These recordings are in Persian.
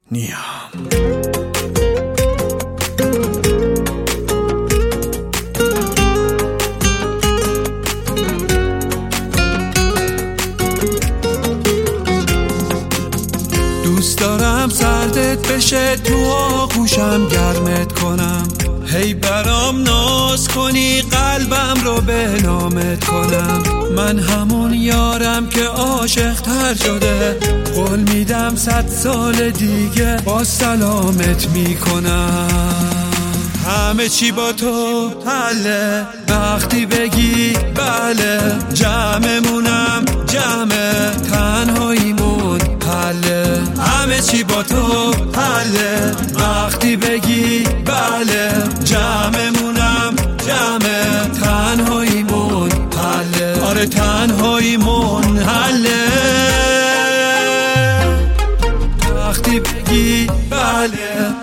نیام. دوست دارم سردت بشه، تو آغوشم گرمت کنم، هی برام ناز کنی، قلبم رو به نامت کنم. من همون یارم که عاشق تر شده، قول میدم 100 سال دیگه با سلامت میکنم. همه چی با تو حله، وقتی بگی بله، جمعمونم جمعه، تنهاییمون حله. همه چی با تو حله، وقتی بگی بله، جمعمونم جمعه، تنهاییمون حله. آره تنهاییمون حله، وقتی بگی بله.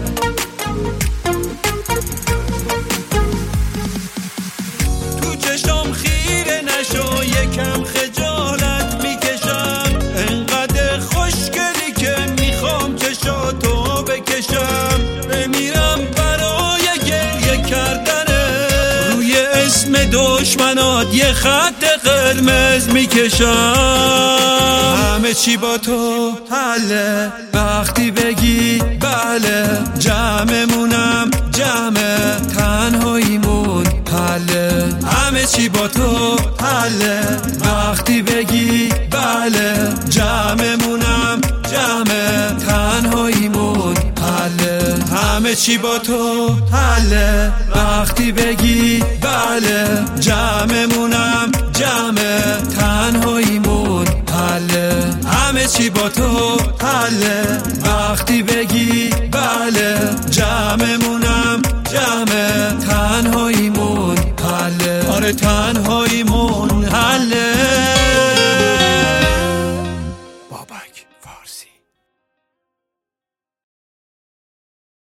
چشم خیره نشو، یکم خجالت میکشم، انقدر خوشگلی که میخوام چشاتو بکشم. بمیرم برای گریه کردنه، روی اسم دشمنات یه خط قرمز میکشم. همه چی با تو حله، وقتی بگی بله، جمعمونم جمعه، تنهاییمون حله. همه چی با تو حله، وقتی بگی بله، جمعمونم جمعه، تنهاییمون حله. همه چی با تو حله، وقتی بگی بله، جمعمونم جمعه، تنهاییمون حله. همه چی با تو حله، وقتی بگی بله، جمعمونم جمعه، تنهاییمون حله. آره تنهاییمون حله. بابک فارسی.